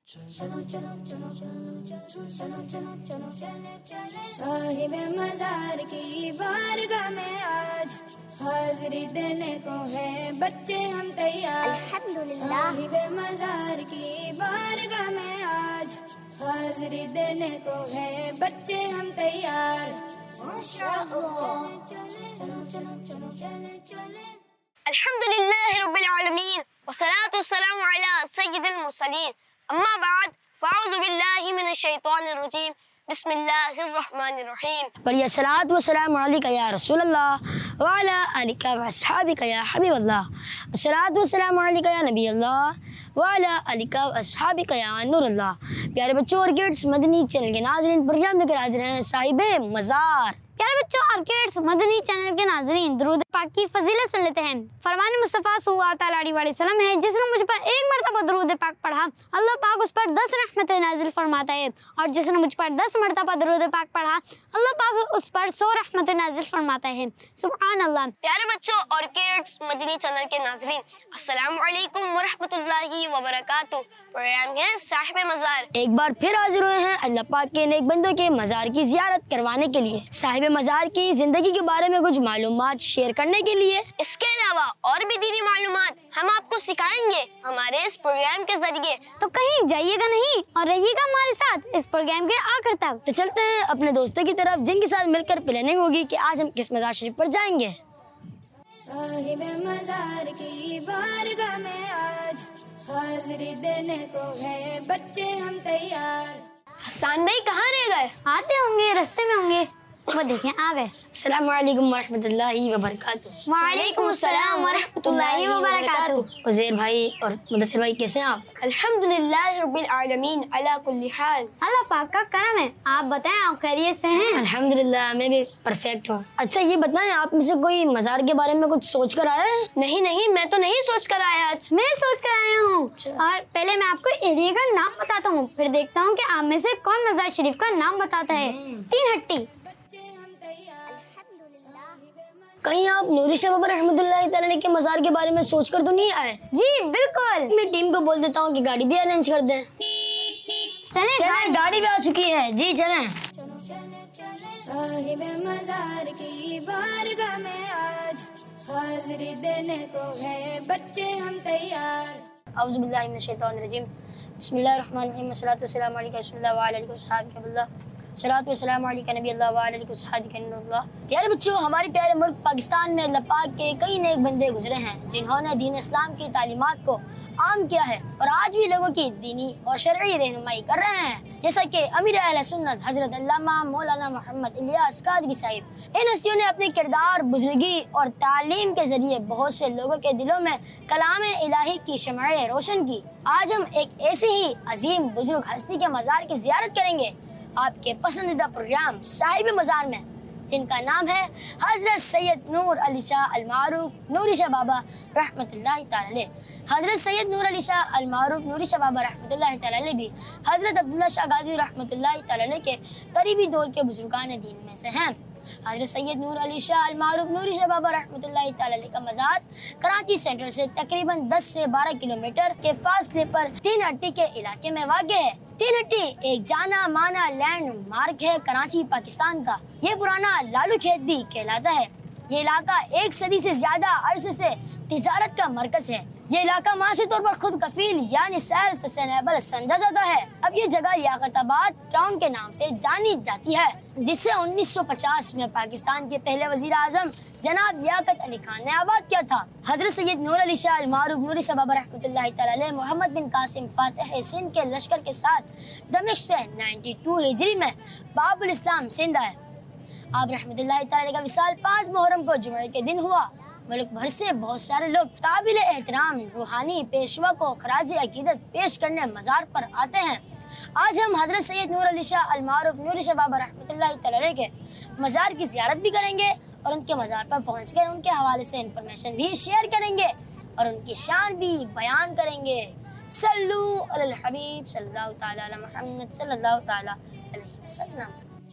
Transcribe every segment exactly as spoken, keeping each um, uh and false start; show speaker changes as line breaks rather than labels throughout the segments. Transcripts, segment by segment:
साहिब मजार की बारगाह में आज हाजिरी देने को है बच्चे हम तैयार। साहिब मजार की बारगाह में आज हाजिरी देने को है बच्चे हम तैयार।
अल्हम्दुलिल्लाह रब्बिल आलमीन वस्सलातु वस्सलामु अला सय्यिदिल मुरसलीन अम्मा बाद फ़अऊज़ु बिल्लाहि मिनश शैतानिर रजीम बिस्मिल्लाहिर रहमानिर रहीम वलिया सलातु वस्सलामु अलैका या रसूल अल्लाह व अला आलिका व अस्हाबिका या हबीब अल्लाह सलातु वस्सलामु अलैका या नबी अल्लाह व अला आलिका व अस्हाबिका या नूर अल्लाह। प्यारे बच्चों और किड्स, मदनी चैनल के नाज़रीन, प्रोग्राम लेकर हाजिर हैं साहिबे मज़ार। प्यारे बच्चों और किड्स, मदनी चैनल के नाज़रीन, दुरूद पाक की फजीलत सुन लेते हैं। फरमान मुस्तफ़ा सल्लल्लाहु अलैहि वसल्लम है, जिसने मुझ पर एक मरतबा दुरूद पाक पढ़ा अल्लाह पाक उस पर दस रहमतें नाजिल फरमाता है, और जिसने मुझ पर दस मरतबा दुरूद पाक पढ़ा अल्लाह पाक उस पर सौ रहमतें नाजिल फरमाता है। सुभान अल्लाह। प्यारे बच्चों और किड्स, मदनी चैनल के नाज़रीन, अस्सलामु अलैकुम व रहमतुल्लाहि व बरकातुहू। प्रोग्राम है साहिबे मज़ार। एक बार फिर हाजिर हुए हैं अल्लाह पाक के नेक बंदों के मज़ार की ज़ियारत करवाने के लिए, साहिबे मज़ार की जिंदगी के बारे में कुछ मालूमात शेयर करने के लिए। इसके अलावा और भी दीनी मालूमात हम आपको सिखाएंगे हमारे इस प्रोग्राम के जरिए, तो कहीं जाइएगा नहीं और रहिएगा हमारे साथ इस प्रोग्राम के आखिर तक। तो चलते हैं अपने दोस्तों की तरफ, जिनके साथ मिलकर प्लानिंग होगी कि आज हम किस मज़ार शरीफ पर जाएंगे।
साहिब मज़ार की बारगाह में आज हाजिरी देने को है बच्चे हम तैयार।
हसन भाई कहाँ रह गए?
आते होंगे, रास्ते में होंगे, वो देखें आ गए।
अस्सलामु अलैकुम वरहमतुल्लाहि वबरकातुहू।
वालेकुम सलाम वरहमतुल्लाहि वबरकातुहू।
उज़ैर भाई और मुदस्सिर भाई कैसे हैं आप? अल्हम्दुलिल्लाह रब्बिल आलमीन अला कुल्ली हाल।
अल्लाह पाक का करम है। आप बताएं, आप खैरियत से हैं?
अल्हम्दुलिल्लाह मैं भी परफेक्ट हूँ। अच्छा ये बताएं, आप में से कोई मज़ार के बारे में कुछ सोच कर आया है? नहीं नहीं, मैं तो नहीं सोच कर आया आज।
मैं सोच कर आया हूँ। और पहले मैं आपको एरिया का नाम बताता हूँ, फिर देखता हूँ कि आप में से कौन मज़ार शरीफ का नाम बताता है। तीन हट्टी।
कहीं आप नूरी शाह बाबा रहमतुल्लाहि तआला के मज़ार के बारे में सोच कर तो नहीं आए?
जी बिल्कुल।
मैं टीम को बोल देता हूँ कि गाड़ी भी अरेंज कर दें।
चलें
चलें, गाड़ी भी आ चुकी है जी, चलें।
साहिब मज़ार की बारगाह में आज हाजिरी देने को है बच्चे हम तैयार।
औज़ु बिल्लाहि मिनश शैतानिर रजीम बिस्मिल्लाहिर रहमानिर रहीम सल्लल्लाहु अलैहि वसल्लम व अला सहाबिका सलातु वस्सलामु अलैका नबी अल्लाह व अलैहि सहाबिका नूरुल्लाह। प्यारे बच्चों, हमारे प्यारे मुल्क पाकिस्तान में अल्लाह पाक के कई नेक बंदे गुजरे हैं, जिन्होंने दीन इस्लाम की तालीमात को आम किया है और आज भी लोगों की दीनी और शरई रहनुमाई कर रहे हैं, जैसा कि अमीर अहले सुन्नत हज़रत अल्लामा मौलाना मोहम्मद इलियास कादरी साहिब। इन हस्तियों ने अपने किरदार, बुजुर्गी और तालीम के जरिए बहुत से लोगों के दिलों में कलाम इलाही की शमअ रोशन की। आज हम एक ऐसी ही अजीम बुजुर्ग हस्ती के मज़ार की ज़ियारत करेंगे, आपके पसंदीदा प्रोग्राम साहिब मज़ार में, जिनका नाम है हज़रत सैयद नूर अली शाह अल मारूफ नूरी शाह बाबा रहमतुल्लाहि तआला अलैह। हज़रत सैयद नूर अली शाह अल मारूफ नूरी शाह बाबा रहमतुल्लाहि तआला अलैह भी हज़रत अब्दुल्ला शाह गाजी रहमतुल्लाहि तआला अलैह के करीबी दौर के बुजुर्गान दीन में से हैं। हज़रत सैयद नूर अली शाह अल मारूफ नूरी शाह बाबा रहमतुल्लाहि तआला अलैह का मज़ार कराची सेंट्रल से तकरीबन दस से बारह किलोमीटर के फासले पर तीन हट्टी के इलाके में वाक़ है। तीन हट्टी एक जाना माना लैंड मार्क है कराची पाकिस्तान का। ये पुराना लालू खेत भी कहलाता है। ये इलाका एक सदी से ज्यादा अरसे से तिजारत का मरकज है। ये इलाका माशी तौर पर खुद कफील यानी सेल्फ सस्टेनेबल समझा जाता है। अब ये जगह लियाकताबाद टाउन के नाम से जानी जाती है, जिससे उन्नीस सौ पचास में पाकिस्तान के पहले वजीर आजम जनाब लियाकत अली खान ने आबाद किया था। हज़रत सैयद नूर अली शाह अल मारूफ नूरी शाह बाबा रहमतुल्लाहि तआला अलैह मोहम्मद बिन कासिम फातिह सिंध के लश्कर के साथ दमिश्क से बानवे हिजरी में बाबुल इस्लाम सिंध आए। आप रहमतुल्लाहि तआला अलैह का विसाल पाँच मुहर्रम को जुमे के दिन हुआ। मुल्क भर से बहुत सारे लोग काबिल एहतराम रूहानी पेशवा को खराज अकीदत पेश करने मज़ार पर आते हैं। आज हम हज़रत सैयद नूर अली शाह अल मारूफ नूरी शाह बाबा रहमतुल्लाहि तआला अलैह के मज़ार की ज़ियारत भी करेंगे और उनके मज़ार पर पहुंचकर उनके हवाले से इंफॉर्मेशन भी शेयर करेंगे और उनकी शान भी बयान करेंगे। सल्लू अलल हबीब सल्लल्लाहु तआला अला मुहम्मद सल्लल्लाहु तआला अलैहि वसल्लम।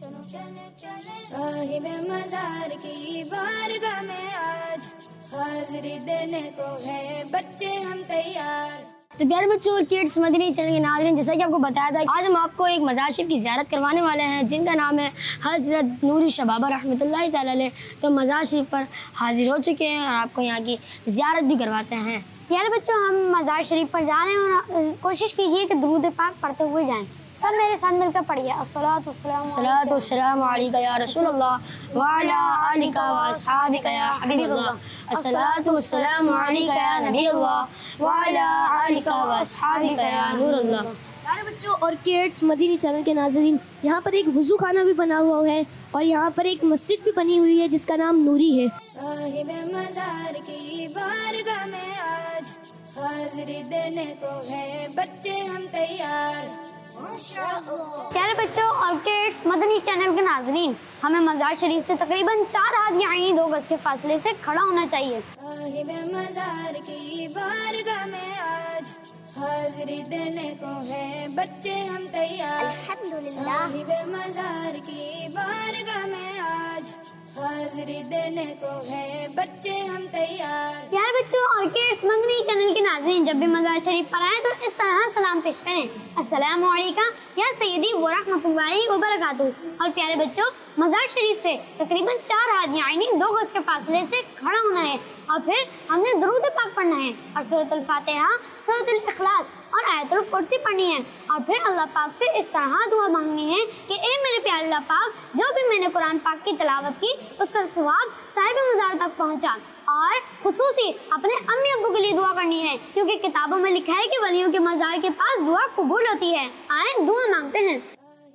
साहिब मज़ार की बारगाह में आज हाजिरी देने को है बच्चे हम तैयार।
تو پیارے بچوں اور کڈس مدنی چینل کے ناظرین، جیسا کہ آپ کو بتایا تھا، آج ہم آپ کو ایک مزار شریف کی زیارت کروانے والے ہیں جن کا نام ہے حضرت نوری شاہ بابا رحمۃ اللہ تعالی علیہ۔ تو مزار شریف پر حاضر ہو چکے ہیں اور آپ کو یہاں کی زیارت بھی کرواتے ہیں۔
پیارے بچوں، ہم مزار شریف پر جا رہے ہیں اور کوشش کیجیے کہ درود پاک پڑھتے ہوئے جائیں۔ سب میرے ساتھ مل کر پڑھیے، الصلاۃ والسلام
الصلاۃ والسلام علیکہ یا رسول اللہ وعلی آلکہ واصحابکہ یا حبیب اللہ، الصلاۃ والسلام علیکہ یا نبی اللہ وعلی آلکہ واصحابکہ یا نور اللہ۔ پیارے بچوں اور کڈس مدنی چینل کے ناظرین، یہاں پر ایک وضو خانہ بھی بنا ہوا ہے اور یہاں پر ایک مسجد بھی بنی ہوئی ہے جس کا نام نوری ہے۔
صاحب مزار کی بارگاہ میں آج حاضری دینے کو ہے بچے ہم تیار۔
پیارے بچوں اور کڈس مدنی چینل کے ناظرین، ہمیں مزار شریف سے تقریباً چار ہاتھ یعنی دو گز کے فاصلے سے کھڑا ہونا چاہیے۔
صاحب مزار کی بارگاہ میں آج حاضری دینے کو ہے بچے ہم تیار۔ صاحب مزار کی بارگاہ میں آج حاضری دینے کو ہے بچے ہم تیار۔
پیارے بچوں اور کڈس مدنی چینل کے ناظرین، جب بھی مزار شریف پر آئیں تو اس طرح سلام پیش کریں، السلام علیکم یا سیدی ورحمۃ اللہ وبرکاتہ۔ اور پیارے بچوں، مزار شریف سے تقریباً چار ہاتھ یعنی دو گز کے فاصلے سے کھڑا ہونا ہے اور پھر ہم نے درود پاک پڑھنا ہے اور سورۃ الفاتحہ، سورۃ الاخلاص اور آیت الکرسی پڑھنی ہے اور پھر اللہ پاک سے اس طرح دعا مانگنی ہے کہ اے میرے پیارے اللہ پاک، جو بھی میں نے قرآن پاک کی تلاوت کی اس کا ثواب صاحب مزار تک پہنچا، اور خصوصی اپنے امی ابو کے لیے دعا کرنی ہے کیونکہ کتابوں میں لکھا ہے کہ ولیوں کے مزار کے پاس دعا قبول ہوتی ہے۔ آئیں دعا مانگتے ہیں۔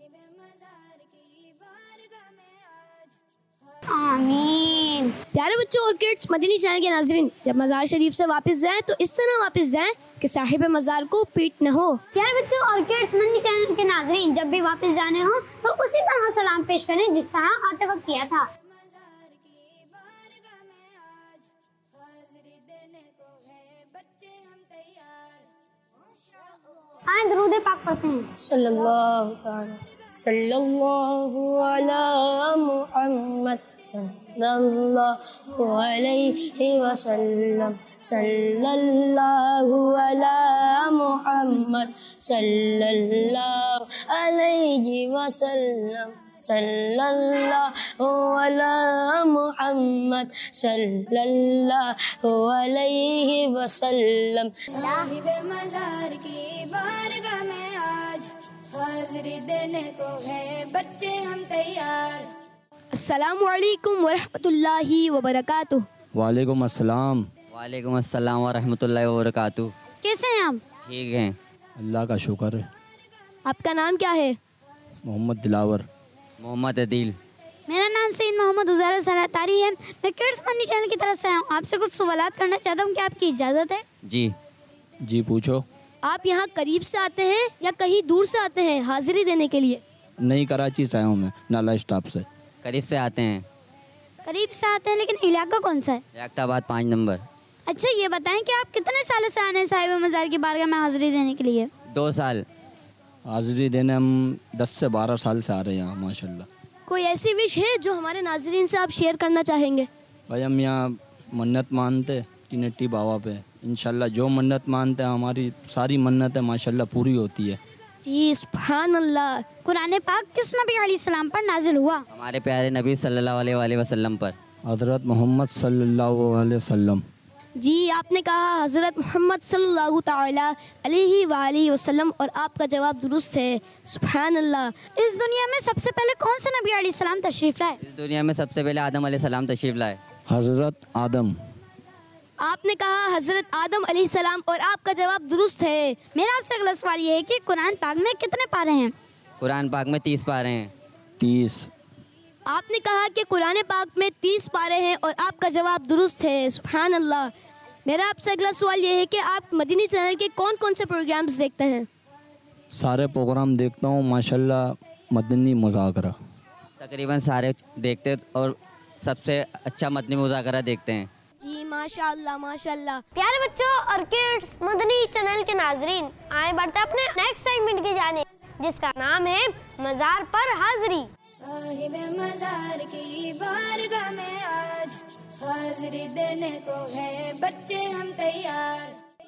آمین۔
پیارے بچوں اور کڈس مدنی چینل کے ناظرین، جب مزار شریف سے واپس جائیں تو اس طرح واپس جائیں کہ صاحب مزار کو پیٹ نہ ہو۔
پیارے بچوں اور کڈس مدنی چینل کے ناظرین، جب بھی واپس جانے ہوں تو اسی طرح سلام پیش کریں جس طرح آتے وقت کیا تھا۔ آئیں درود پاک پڑھتے ہیں۔
صلی اللہ تعالی صلی اللہ علی محمد صلی اللہ علیہ وسلم، صلی اللہ علی محمد صلی اللہ علیہ وسلم، صلی اللہ علی محمد صلی اللہ علیہ وسلم۔
صاحب مزار کی بارگاہ میں آج حاضری دینے کو ہے بچے ہم تیار۔
السلام علیکم ورحمۃ اللہ وبرکاتہ۔
وعلیکم السلام۔
وعلیکم السلام ورحمۃ اللہ وبرکاتہ۔
کیسے ہیں آپ؟
ٹھیک ہیں،
اللہ کا شکر ہے۔
آپ کا نام کیا ہے؟
محمد دلاور۔
محمد عدیل۔
میرا نام سید محمد عزیر سراتاری ہے، میں کڈس مدنی چینل کی طرف سے ہوں۔ آپ سے کچھ سوالات کرنا چاہتا ہوں، کیا آپ کی اجازت ہے؟
جی
جی پوچھو۔
آپ یہاں قریب سے آتے ہیں یا کہیں دور سے آتے ہیں حاضری دینے کے لیے؟
نئی کراچی سے آیا ہوں میں، نالا اسٹاپ سے۔
قریب سے آتے ہیں،
قریب سے آتے ہیں، لیکن علاقہ کون سا ہے؟
ریاکت آباد پانچ نمبر۔
اچھا یہ بتائیں کہ آپ کتنے سالوں سے آنے ہیں صاحب مزار کی بارگاہ میں حاضری دینے کے لیے؟
دو سال۔
حاضری دینے ہم دس سے بارہ سال سے آ رہے ہیں یہاں، ماشاء اللہ۔
کوئی ایسی وش ہے جو ہمارے ناظرین سے آپ شیئر کرنا چاہیں گے؟
بھائی ہم یہاں منت مانتے ٹینٹی بابا پہ، انشاءاللہ جو منت مانتے ہیں ہماری ساری منتیں ماشاءاللہ پوری ہوتی ہے۔
جی سبحان اللہ۔
قرآن پاک کس نبی علیہ السلام پر نازل ہوا؟
ہمارے پیارے نبی صلی اللہ علیہ وآلہ وسلم پر۔
حضرت محمد صلی اللہ علیہ وسلم۔
جی آپ نے کہا حضرت محمد صلی اللہ تعالی علیہ وآلہ وسلم، اور آپ کا جواب درست ہے، سبحان اللہ۔
اس دنیا میں سب سے پہلے کون سے نبی علیہ السلام تشریف لائے؟
اس دنیا میں سب سے پہلے آدم علیہ السلام تشریف لائے۔
حضرت آدم۔
آپ نے کہا حضرت آدم علیہ السلام، اور آپ کا جواب درست ہے۔
میرا آپ سے اگلا سوال یہ ہے کہ قرآن پاک میں کتنے پارے ہیں؟
قرآن پاک میں تیس پارے ہیں۔
تیس۔
آپ نے کہا کہ قرآن پاک میں تیس پارے ہیں، اور آپ کا جواب درست ہے، سبحان اللہ۔ میرا آپ سے اگلا سوال یہ ہے کہ آپ مدنی چینل کے کون کون سے پروگرامز دیکھتے ہیں؟
سارے پروگرام دیکھتا ہوں ماشاءاللہ، مدنی مذاکرہ
تقریباً سارے دیکھتے اور سب سے اچھا مدنی مذاکرہ دیکھتے ہیں۔
جی ماشاء اللہ ماشاء اللہ۔
پیارے بچوں اور کڈس مدنی چینل کے ناظرین، آئیں بڑھتے اپنے نیکسٹ سیگمنٹ کی جانب جس کا نام ہے مزار پر حاضری۔
صاحب مزار کی بارگاہ میں آج حاضری دینے کو ہے بچے ہم تیار۔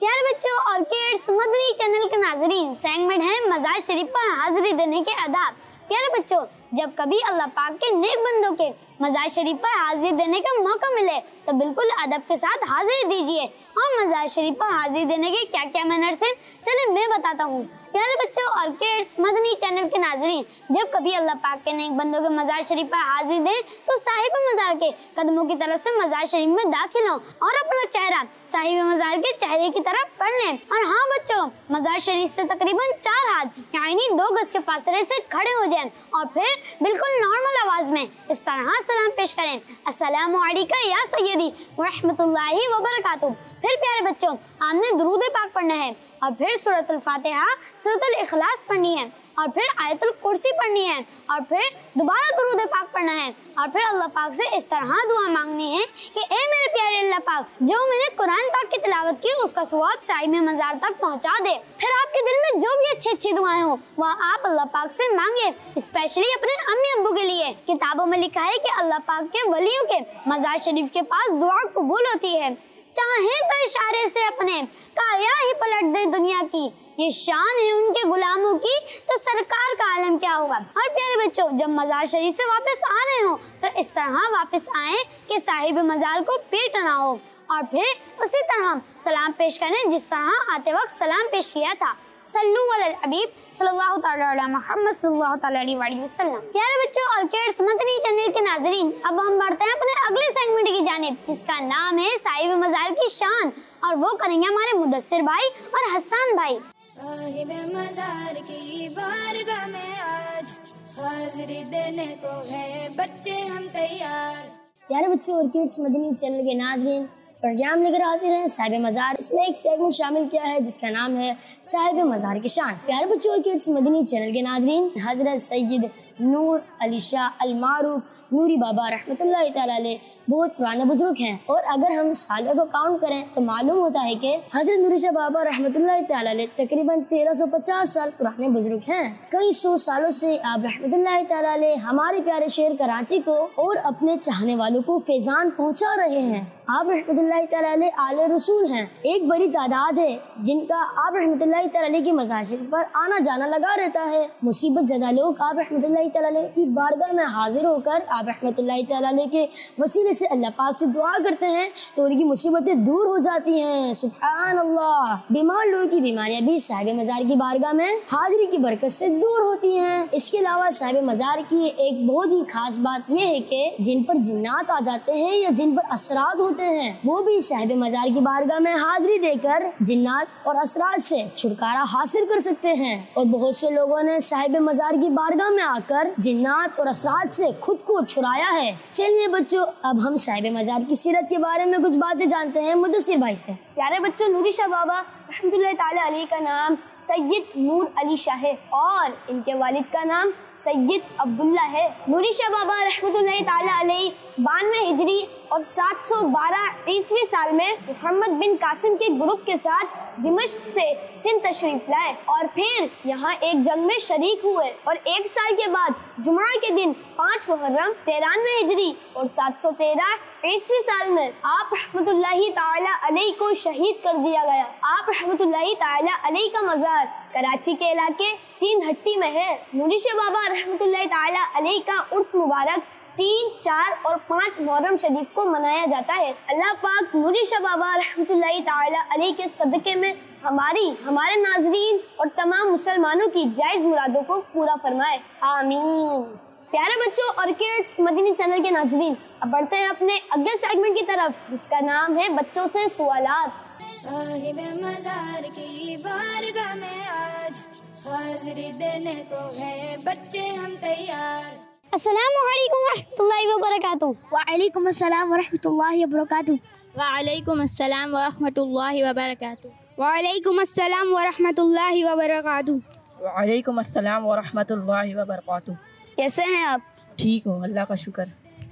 پیارے بچوں اور کڈس مدنی چینل کے ناظرین، سیگمنٹ ہے مزار شریف پر حاضری دینے کے آداب۔ پیارے بچوں، جب کبھی اللہ پاک کے نیک بندوں کے مزار شریف پر حاضری دینے کا موقع ملے تو بالکل ادب کے ساتھ حاضری دیجیے۔ اور مزار شریف پر حاضری دینے کے کیا کیا مینرز ہیں، چلیں میں بتاتا ہوں۔ پیارے بچوں اور کڈس مدنی چینل کے ناظرین، جب کبھی اللہ پاک کے نیک بندوں کے مزار شریف پر حاضری دیں تو صاحب مزار کے قدموں کی طرف سے مزار شریف میں داخل ہوں اور اپنا چہرہ صاحب مزار کے چہرے کی طرف کر لیں۔ اور ہاں بچوں، مزار شریف سے تقریباً چار ہاتھ یعنی دو گز کے فاصلے سے کھڑے ہو جائیں اور پھر بالکل نارمل آواز میں اس طرح سلام پیش کریں، السلام علیکم یا سیدی ورحمۃ اللہ وبرکاتہ۔ پھر پیارے بچوں، آپ نے درود پاک پڑھنا ہے اور پھر سورۃ الفاتحہ، سورۃ الاخلاص پڑھنی ہے اور پھر آیت الکرسی پڑھنی ہے اور پھر دوبارہ درود پاک پڑھنا ہے اور پھر اللہ پاک سے اس طرح دعا مانگنی ہے کہ اے میرے پیارے اللہ پاک، جو میں نے قرآن پاک کی تلاوت کی اس کا ثواب صاحب مزار تک پہنچا دے۔ پھر آپ کے دل میں جو بھی اچھی اچھی دعائیں ہوں وہ آپ اللہ پاک سے مانگے، اسپیشلی اپنے امی ابو کے لیے۔ کتابوں میں لکھا ہے کہ اللہ پاک کے ولیوں کے مزار شریف کے پاس دعا قبول ہوتی ہے۔ چاہیں تو اشارے سے اپنے کایا ہی پلٹ دے دنیا کی، یہ شان ہے ان کے غلاموں کی، تو سرکار کا عالم کیا ہوگا۔ اور پیارے بچوں، جب مزار شریف سے واپس آ رہے ہوں تو اس طرح واپس آئیں کہ صاحب مزار کو پیٹ نہ ہو اور پھر اسی طرح سلام پیش کریں جس طرح آتے وقت سلام پیش کیا تھا۔ صلو علی الحبیب صلی اللہ تعالی علی محمد صلی اللہ تعالی علیہ وآلہ وسلم۔ پیارے بچوں اور کڈس مدنی چینل کے ناظرین، اب ہم بڑھتے ہیں اپنے اگلے سیگمنٹ کی جانب جس کا نام ہے صاحب مزار کی شان، اور وہ کریں گے ہمارے مدثر بھائی اور حسان بھائی۔
صاحب مزار کی بارگاہ میں آج حاضری دینے کو ہے بچے ہم تیار۔
پیارے بچوں اور کڈس مدنی چینل کے ناظرین، پروگرام لے کر حاضر ہیں صاحب مزار۔ اس میں ایک سیگمنٹ شامل کیا ہے جس کا نام ہے صاحب مزار کی شان۔ پیارے بچوں اور کڈس مدنی چینل کے ناظرین، حضرت سید نور علی شاہ المعروف نوری بابا رحمۃ اللہ تعالی علیہ بہت پرانے بزرگ ہیں، اور اگر ہم سالوں کو کاؤنٹ کریں تو معلوم ہوتا ہے کہ حضرت نوری شاہ بابا رحمۃ اللہ تعالی علیہ تقریباً تیرہ سو پچاس سال پرانے بزرگ ہیں۔ کئی سو سالوں سے آپ رحمۃ اللہ تعالی علیہ ہمارے پیارے شہر کراچی کو اور اپنے چاہنے والوں کو فیضان پہنچا رہے ہیں۔ آپ رحمۃ اللہ تعالی علیہ آل رسول ہیں، ایک بڑی تعداد ہے جن کا آپ رحمۃ اللہ تعالی علیہ کی مزار شریف پر آنا جانا لگا رہتا ہے۔ مصیبت زدہ لوگ آپ رحمۃ اللہ تعالی علیہ کی بارگاہ میں حاضر ہو کر آپ رحمۃ اللہ تعالی علیہ کے وسیلے سے اللہ پاک سے دعا کرتے ہیں تو ان کی مصیبتیں دور ہو جاتی ہیں۔ سبحان اللہ۔ بیمار لوگوں کی بیماریاں بھی صاحب مزار کی بارگاہ میں حاضری کی برکت سے دور ہوتی ہیں۔ اس کے علاوہ صاحب مزار کی ایک بہت ہی خاص بات یہ ہے کہ جن پر جنات آ جاتے ہیں یا جن پر اثرات ہوتے ہیں وہ بھی صاحب مزار کی بارگاہ میں حاضری دے کر جنات اور اثرات سے چھٹکارا حاصل کر سکتے ہیں، اور بہت سے لوگوں نے صاحب مزار کی بارگاہ میں آ کر جنات اور اثرات سے خود کو چھڑایا ہے۔ چلیے بچوں، اب ہم صاحب مزار کی سیرت کے بارے میں کچھ باتیں جانتے ہیں مدثر بھائی سے۔
پیارے بچوں، نوری شاہ بابا رحمۃ اللہ تعالی علیہ کا نام سید نور علی شاہ ہے اور ان کے والد کا نام سید عبداللہ ہے۔ نوری شاہ بابا رحمۃ اللہ تعالی علیہ بانوے ہجری اور سات سو بارہ عیسوی سال میں محمد بن قاسم کے گروپ کے ساتھ دمشق سے سندھ تشریف لائے اور پھر یہاں ایک جنگ میں شریک ہوئے، اور ایک سال کے بعد جمعہ کے دن پانچ محرم ترانوے ہجری اور سات سو تیرہ عیسوی سال میں آپ رحمۃ اللہ تعالی علیہ کو شہید کر دیا گیا۔ آپ رحمۃ اللہ تعالی علیہ کا مزار کراچی کے علاقے تین ہٹی میں ہے۔ نوری شاہ بابا رحمۃ اللہ تعالی علیہ کا عرس مبارک تین، چار اور پانچ محرم شریف کو منایا جاتا ہے۔ اللہ پاک نوری شاہ بابا رحمۃ اللہ تعالی علیہ کے صدقے میں ہماری، ہمارے ناظرین اور تمام مسلمانوں کی جائز مرادوں کو پورا فرمائے، آمین۔ پیارے بچوں اور کڈس مدنی چینل کے ناظرین، اب بڑھتے ہیں اپنے اگلے سیگمنٹ کی طرف جس کا نام ہے بچوں سے سوالات۔
صاحب مزار کی بارگاہ میں آج حاضری دینے کو ہے بچے ہم تیار۔
السلام علیکم ورحمۃ اللہ وبرکاتہ۔
وعلیکم السلام ورحمۃ اللہ وبرکاتہ۔
وعلیکم السلام ورحمۃ اللہ وبرکاتہ۔
وعلیکم السلام ورحمۃ اللہ وبرکاتہ۔
وعلیکم السلام ورحمۃ اللہ وبرکاتہ۔
کیسے ہیں آپ؟
ٹھیک ہوں، اللہ کا شکر۔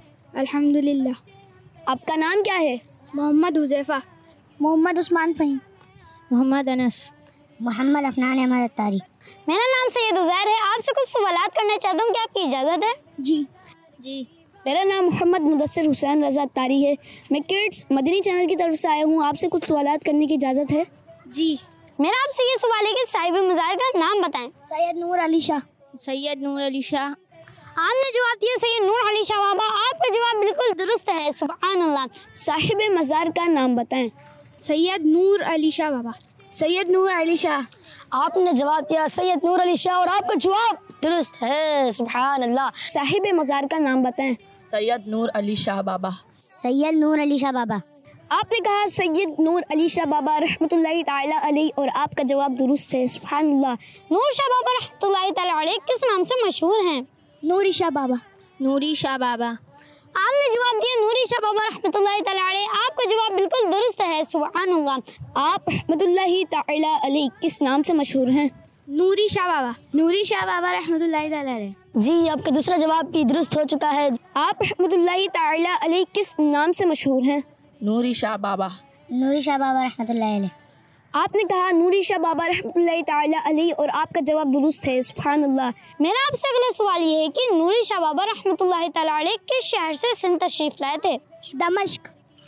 الحمدللہ۔ آپ کا نام کیا ہے؟
محمد حذیفہ۔
محمد عثمان فہیم۔
محمد انس۔
محمد افنان احمد اتاری۔
میرا نام سید عزیر ہے، آپ سے کچھ سوالات کرنا چاہتا ہوں، کیا آپ کی اجازت ہے؟
جی
جی۔
میرا نام محمد مدثر حسین رضا اتاری ہے، میں کڈس مدنی چینل کی طرف سے آیا ہوں، آپ سے کچھ سوالات کرنے کی اجازت ہے؟
جی میرا آپ سے یہ سوال ہے کہ صاحب مزار کا نام بتائیں.
سید نور علی شاہ.
سید نور علی شاہ.
آپ نے جواب دیا سید نور علی شاہ بابا, آپ کا جواب بالکل درست ہے. سبحان اللہ.
صاحب مزار کا نام بتائیں.
سید نور علی شاہ بابا.
سید نور علی شاہ.
آپ نے جواب دیا سید نور علی شاہ اور آپ کا جواب درست ہے. سبحان اللہ.
صاحب مزار کا نام بتائیں.
سید نور علی شاہ بابا.
سید نور علی شاہ بابا.
آپ نے کہا سید نور علی شاہ بابا رحمۃ اللہ تعالیٰ علیہ اور آپ کا جواب درست ہے. سبحان اللہ.
نور شاہ بابا رحمۃ اللہ تعالیٰ علیہ کس نام سے مشہور ہیں؟
نوری شاہ بابا.
نوری شاہ بابا.
آپ نے جواب دیا نوری شاہ بابا رحمۃ اللہ تعالیٰ علیہ, آپ کا جواب بالکل درست ہے. سبحان اللہ.
آپ رحمۃ اللہ تعالیٰ علیہ کس نام سے مشہور ہیں؟
نوری شاہ بابا. نوری شاہ بابا رحمۃ اللہ تعالیٰ علیہ.
جی آپ کا دوسرا جواب بھی درست ہو چکا ہے.
آپ رحمۃ اللہ تعالیٰ علیہ کس نام سے مشہور ہیں؟
نوری شاہ بابا.
نوری شاہ بابا رحمۃ اللہ علیہ.
آپ نے کہا نوری شاہ بابا رحمۃ اللہ تعالیٰ علیہ اور آپ کا جواب درست ہے. سبحان اللہ.
میرا آپ سے اگلا سوال یہ ہے کہ نوری شاہ بابا رحمۃ اللہ تعالیٰ علیہ کس شہر سے سندھ تشریف لائے تھے؟
دمشق.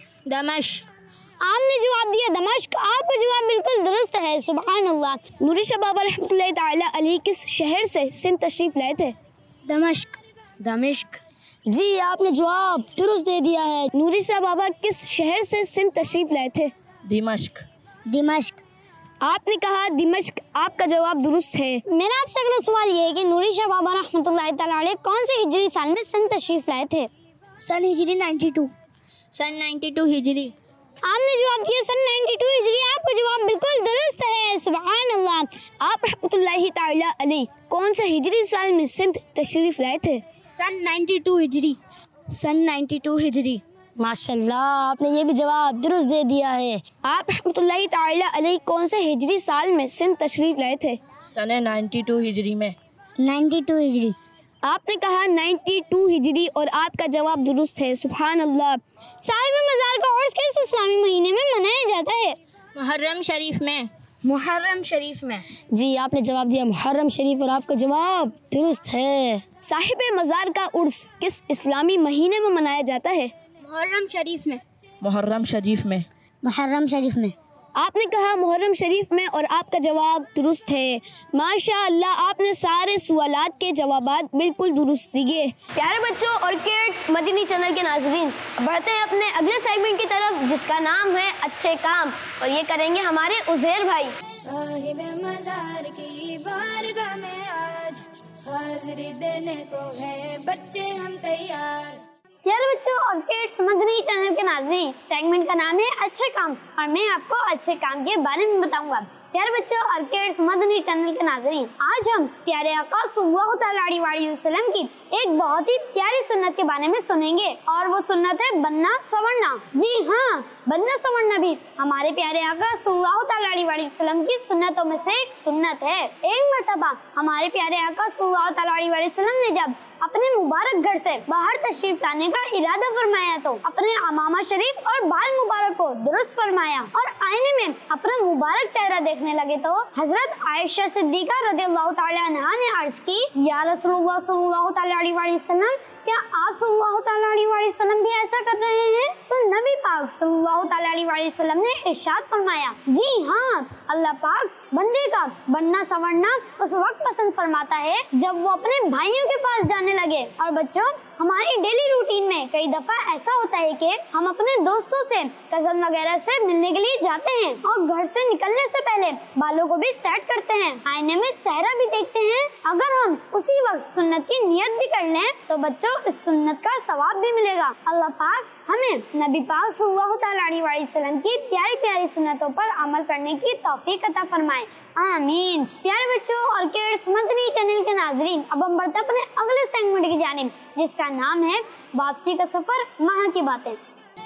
دمشق.
آپ نے جواب دیا دمشق, آپ کا جواب بالکل درست ہے. سبحان اللہ.
نوری شاہ بابا رحمۃ اللہ تعالیٰ علیہ کس شہر سے سندھ تشریف لائے تھے؟
دمشق.
دمشق. جی آپ نے جواب درست دے دیا ہے.
نوری شاہ بابا کس شہر سے سندھ تشریف لائے تھے؟
دمشق.
دمشق.
آپ نے کہا دمشق, آپ کا جواب درست ہے.
میرا آپ سے اگلا سوال یہ ہے کہ نوری شاہ بابا رحمۃ اللہ تعالیٰ علیہ کون سے ہجری سال میں سندھ تشریف لائے تھے؟
سن ہجری نائنٹی ٹو.
سن نائنٹی ٹو ہجری.
آپ نے جواب دیا سن نائنٹی ٹو ہجری, آپ کا جواب بالکل درست ہے. سبحان اللہ.
آپ رحمۃ اللہ تعالیٰ علیہ کون سے ہجری سال میں سندھ تشریف لائے تھے؟
سن نائنٹی ٹو ہجری.
سن نائنٹی ٹو ہجری.
ماشاء اللہ آپ نے یہ بھی جواب درست دے دیا ہے.
آپ رحمۃ اللہ تعالیٰ علیہ کون سے ہجری سال میں سندھ تشریف لائے تھے؟
سن نائنٹی ٹو ہجری میں.
نائنٹی ٹو ہجری.
آپ نے کہا نائنٹی ٹو ہجری اور آپ کا جواب درست ہے. سبحان اللہ.
صاحب مزار کا عرس کس اسلامی مہینے میں منایا جاتا ہے؟
محرم شریف میں.
محرم شریف میں.
جی آپ نے جواب دیا محرم شریف اور آپ کا جواب درست ہے.
صاحب مزار کا عرس کس اسلامی مہینے میں منایا جاتا ہے؟
محرم شریف میں.
محرم شریف میں.
محرم شریف میں.
آپ نے کہا محرم شریف میں اور آپ کا جواب درست ہے. ماشاء اللہ آپ نے سارے سوالات کے جوابات بالکل درست دیے. پیارے بچوں اور کڈس مدنی چینل کے ناظرین, بڑھتے ہیں اپنے اگلے سیگمنٹ کی طرف جس کا نام ہے اچھے کام, اور یہ کریں گے ہمارے عزیر بھائی.
صاحب مزار کی بارگاہ میں آج حاضری دینے کو ہے بچے ہم تیار.
پیارے بچوں اور کڈس مدنی چینل کے ناظرین, سیگمنٹ کا نام ہے اچھے کام اور میں آپ کو اچھے کام کے بارے میں بتاؤں گا. پیارے بچوں اور کڈس مدنی چینل کے ناظرین, آج ہم پیارے آقا صلی اللہ تعالیٰ علیہ وسلم کی ایک بہت ہی پیاری سنت کے بارے میں سنیں گے, اور وہ سنت ہے بننا سنورنا. جی ہاں, بننا سنورنا بھی ہمارے پیارے آقا صلی اللہ تعالیٰ علیہ وسلم کی سنتوں میں سے ایک سنت ہے. ایک مرتبہ ہمارے پیارے آقا صلی اللہ تعالیٰ علیہ وسلم نے جب اپنے مبارک گھر سے باہر تشریف لانے کا ارادہ فرمایا تو اپنے عمامہ شریف اور بال مبارک کو درست فرمایا اور آئینے میں اپنا مبارک چہرہ دیکھنے لگے تو حضرت عائشہ صدیقہ رضی اللہ تعالیٰ عنہا نے عرض کی, یا رسول اللہ صلی اللہ تعالیٰ علیہ وسلم, کیا آپ صلی اللہ تعالیٰ علیہ وسلم بھی ایسا کر رہے ہیں؟ تو نبی پاک صلی اللہ تعالیٰ علیہ وسلم نے ارشاد فرمایا, جی ہاں, اللہ پاک بندے کا بننا سنورنا اس وقت پسند فرماتا ہے جب وہ اپنے بھائیوں کے پاس جانے لگے. اور بچوں, ہماری ڈیلی روٹین میں کئی دفعہ ایسا ہوتا ہے کہ ہم اپنے دوستوں سے, کزن وغیرہ سے ملنے کے لیے جاتے ہیں اور گھر سے نکلنے سے پہلے بالوں کو بھی سیٹ کرتے ہیں, آئینے میں چہرہ بھی دیکھتے ہیں. اگر ہم اسی وقت سنت کی نیت بھی کر لیں تو بچوں اس سنت کا ثواب بھی ملے گا. اللہ پاک ہمیں نبی پاک صلی اللہ تعالیٰ علیہ وسلم کی پیاری پیاری سنتوں پر عمل کرنے کی توفیق عطا فرمائے, آمین. پیارے بچوں اور کڈس مدنی چینل کے ناظرین, اب ہم بڑھتے اپنے اگلے سیگمنٹ کی جانب جس کا نام ہے واپسی کا سفر, وہاں کی باتیں.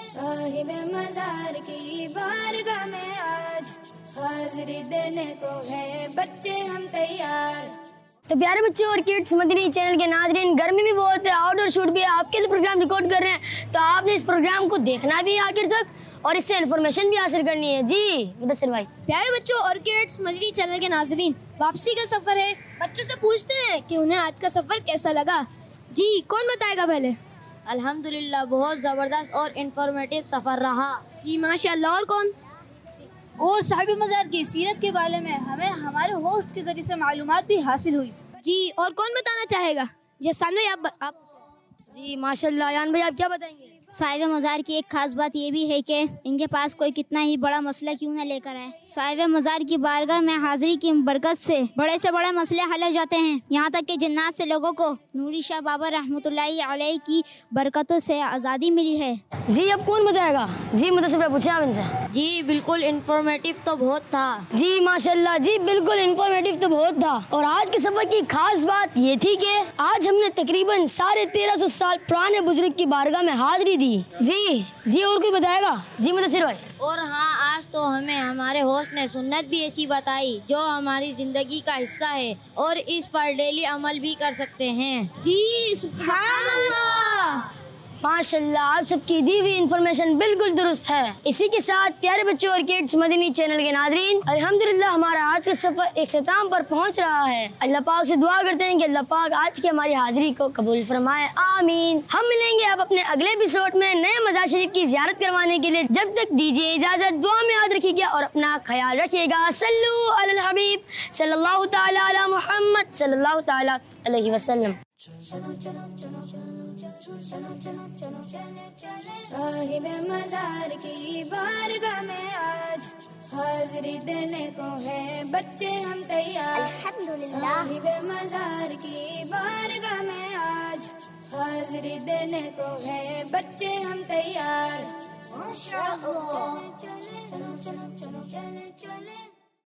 صاحب مزار کی بارگاہ میں آج حاضری دینے کو ہے بچے ہم تیار.
تو پیارے بچوں اور کڈس مدنی چینل کے ناظرین, گرمی بھی بہت ہے, آؤٹ ڈور شوٹ بھی ہے, آپ کے لیے پروگرام ریکارڈ کر رہے ہیں, تو آپ نے اس پروگرام کو دیکھنا بھی ہے آخر تک اور اس سے انفارمیشن بھی حاصل کرنی ہے. جی مدثر بھائی.
پیارے بچوں اور کڈس مدنی چینل کے ناظرین, واپسی کا سفر ہے. بچوں سے پوچھتے ہیں کہ انہیں آج کا سفر کیسا لگا. جی کون بتائے گا پہلے؟
الحمدللہ بہت زبردست اور انفارمیٹیو سفر رہا.
جی ماشاء اللہ. اور کون؟
اور صاحب مزار کی سیرت کے بارے میں ہمیں ہمارے ہوسٹ کے ذریعے سے معلومات بھی حاصل ہوئی.
جی اور کون بتانا چاہے گا؟ جی سامنے آپ آپ جی ماشاء اللہ ایان بھائی آپ کیا بتائیں گے؟
صاحب مزار کی ایک خاص بات یہ بھی ہے کہ ان کے پاس کوئی کتنا ہی بڑا مسئلہ کیوں نہ لے کر آئے، صاحب مزار کی بارگاہ میں حاضری کی برکت سے بڑے سے بڑے مسئلے حل ہو جاتے ہیں، یہاں تک کہ جنات سے لوگوں کو نوری شاہ بابا رحمۃ اللہ علیہ کی برکتوں سے آزادی ملی ہے.
جی اب کون بتائے گا؟ جی مدثر بھائی پوچھیں آپ ان سے.
جی بالکل انفارمیٹیو تو بہت تھا.
جی ماشاء اللہ جی بالکل انفارمیٹیو تو بہت تھا. اور آج کے سبق کی خاص بات یہ تھی کہ آج ہم نے تقریباً ساڑھے تیرہ سو سال پرانے بزرگ کی بارگاہ میں حاضری دی. جی جی اور کوئی بتائے گا؟ جی مدثر بھائی.
اور ہاں آج تو ہمیں ہمارے ہوسٹ نے سنت بھی ایسی بتائی جو ہماری زندگی کا حصہ ہے اور اس پر ڈیلی عمل بھی کر سکتے ہیں.
جی سبحان اللہ.
ماشاء اللہ آپ سب کی دی ہوئی انفارمیشن بالکل درست ہے. اسی کے ساتھ پیارے بچوں اور کڈس مدنی چینل کے ناظرین الحمدللہ ہمارا آج کا سفر اختتام پر پہنچ رہا ہے. اللہ پاک سے دعا کرتے ہیں کہ اللہ پاک آج کی ہماری حاضری کو قبول فرمائے، آمین. ہم ملیں گے اب اپنے اگلے ایپیسوڈ میں نئے مزار شریف کی زیارت کروانے کے لیے. جب تک دیجیے اجازت، دعا میں یاد رکھیے گا اور اپنا خیال رکھیے گا. صلو علی الحبیب صلی اللہ تعالی علی محمد صلی اللہ تعالی علیہ وسلم.
صاحب مزار کی بارگاہ میں آج حاضری دینے کو ہے بچے ہم تیار. صاحب مزار کی بارگاہ میں آج حاضری دینے کو ہے بچے ہم تیار. ماشاء اللہ. چلے چلو چلو چلو چلے چلے